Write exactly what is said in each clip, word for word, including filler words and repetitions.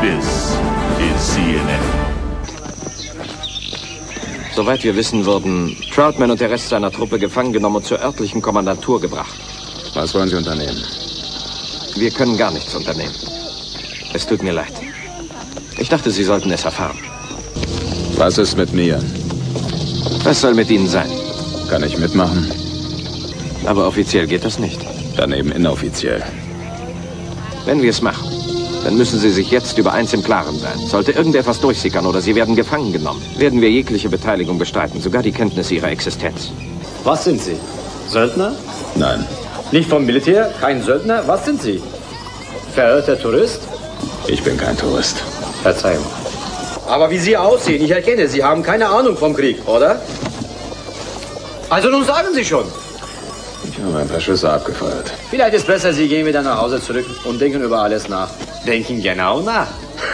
This is C N N. Soweit wir wissen, wurden Troutman und der Rest seiner Truppe gefangen genommen und zur örtlichen Kommandantur gebracht. Was wollen Sie unternehmen? Wir können gar nichts unternehmen. Es tut mir leid. Ich dachte, Sie sollten es erfahren. Was ist mit mir? Was soll mit Ihnen sein? Kann ich mitmachen? Aber offiziell geht das nicht. Dann eben inoffiziell. Wenn wir es machen, dann müssen Sie sich jetzt über eins im Klaren sein. Sollte irgendetwas durchsickern oder Sie werden gefangen genommen, werden wir jegliche Beteiligung bestreiten, sogar die Kenntnis Ihrer Existenz. Was sind Sie? Söldner? Nein. Nicht vom Militär? Kein Söldner? Was sind Sie? Verehrter Tourist? Ich bin kein Tourist. Verzeihung. Aber wie Sie aussehen, ich erkenne, Sie haben keine Ahnung vom Krieg, oder? Also nun sagen Sie schon. Ich habe ein paar Schüsse abgefeuert. Vielleicht ist besser, Sie gehen wieder nach Hause zurück und denken über alles nach. Denken genau nach.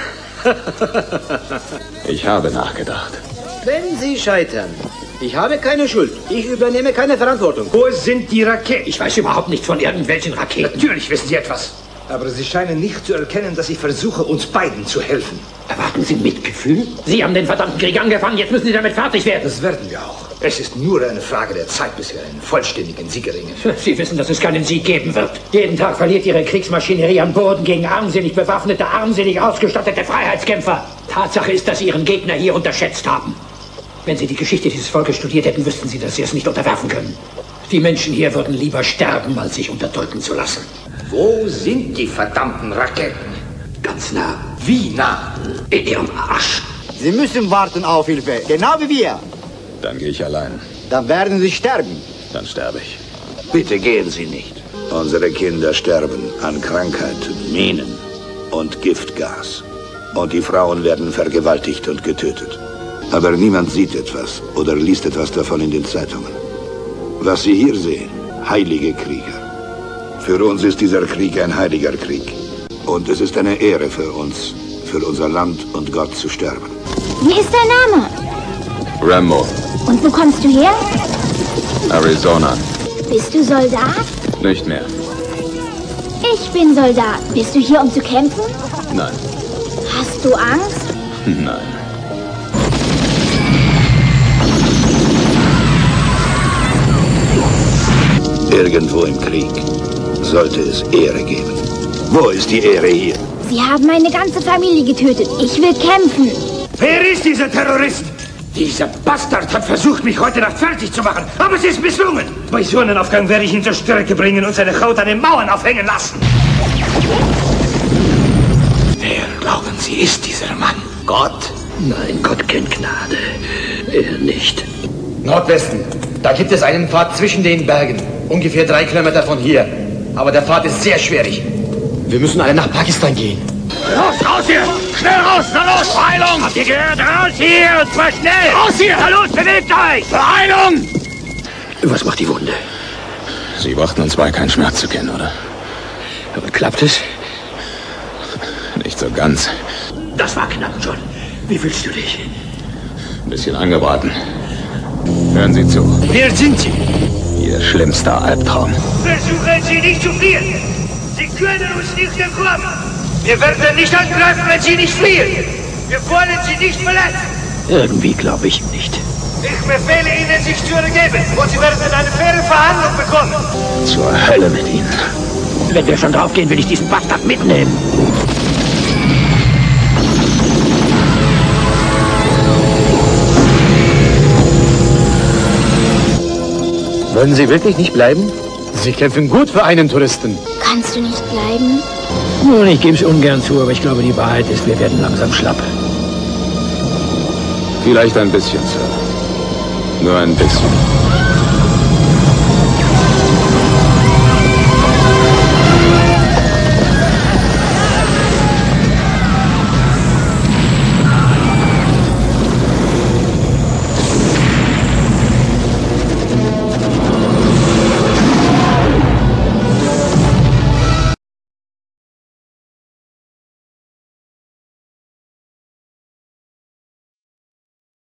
Ich habe nachgedacht. Wenn Sie scheitern, ich habe keine Schuld. Ich übernehme keine Verantwortung. Wo sind die Raketen? Ich weiß überhaupt nicht von irgendwelchen Raketen. Natürlich wissen Sie etwas. Aber Sie scheinen nicht zu erkennen, dass ich versuche, uns beiden zu helfen. Erwarten Sie Mitgefühl? Sie haben den verdammten Krieg angefangen, jetzt müssen Sie damit fertig werden. Das werden wir auch. Es ist nur eine Frage der Zeit, bis wir einen vollständigen Sieg erringen. Sie wissen, dass es keinen Sieg geben wird. Jeden Tag verliert Ihre Kriegsmaschinerie an Boden gegen armselig bewaffnete, armselig ausgestattete Freiheitskämpfer. Tatsache ist, dass Sie Ihren Gegner hier unterschätzt haben. Wenn Sie die Geschichte dieses Volkes studiert hätten, wüssten Sie, dass Sie es nicht unterwerfen können. Die Menschen hier würden lieber sterben, als sich unterdrücken zu lassen. Wo sind die verdammten Raketen? Ganz nah. Wie nah? In Ihrem Arsch. Sie müssen warten auf Hilfe, genau wie wir. Dann gehe ich allein. Dann werden Sie sterben. Dann sterbe ich. Bitte gehen Sie nicht. Unsere Kinder sterben an Krankheiten, Minen und Giftgas. Und die Frauen werden vergewaltigt und getötet. Aber niemand sieht etwas oder liest etwas davon in den Zeitungen. Was Sie hier sehen, heilige Krieger. Für uns ist dieser Krieg ein heiliger Krieg. Und es ist eine Ehre für uns, für unser Land und Gott zu sterben. Wie ist dein Name? Rambo. Und wo kommst du her? Arizona. Bist du Soldat? Nicht mehr. Ich bin Soldat. Bist du hier, um zu kämpfen? Nein. Hast du Angst? Nein. Irgendwo im Krieg sollte es Ehre geben. Wo ist die Ehre hier? Sie haben meine ganze Familie getötet. Ich will kämpfen. Wer ist dieser Terrorist? Dieser Bastard hat versucht, mich heute Nacht fertig zu machen, aber es ist misslungen. Bei Sonnenaufgang werde ich ihn zur Strecke bringen und seine Haut an den Mauern aufhängen lassen. Wer, glauben Sie, ist dieser Mann? Gott? Nein, Gott kennt Gnade. Er nicht. Nordwesten. Da gibt es einen Pfad zwischen den Bergen. Ungefähr drei Kilometer von hier. Aber der Pfad ist sehr schwierig. Wir müssen alle nach Pakistan gehen. Los, raus hier! Schnell raus, na los! Beeilung! Habt ihr gehört? Raus hier! Und zwar schnell! Raus hier! Na los, bewegt euch! Beeilung! Was macht die Wunde? Sie brachten uns bei, keinen Schmerz zu kennen, oder? Aber klappt es? Nicht so ganz. Das war knapp, John. Wie fühlst du dich? Ein bisschen angebraten. Hören Sie zu. Wer sind Sie? Ihr schlimmster Albtraum. Versuchen Sie nicht zu fliehen! Sie können uns nicht entkommen! Wir werden nicht angreifen, wenn Sie nicht fliehen! Wir wollen Sie nicht verletzen! Irgendwie glaube ich ihm nicht. Ich befehle Ihnen, sich zu ergeben, und Sie werden eine faire Verhandlung bekommen! Zur Hölle mit Ihnen. Wenn wir schon draufgehen, will ich diesen Bastard mitnehmen. Wollen Sie wirklich nicht bleiben? Sie kämpfen gut für einen Touristen. Kannst du nicht bleiben? Nun, ich gebe es ungern zu, aber ich glaube, die Wahrheit ist, wir werden langsam schlapp. Vielleicht ein bisschen, Sir. Nur ein bisschen.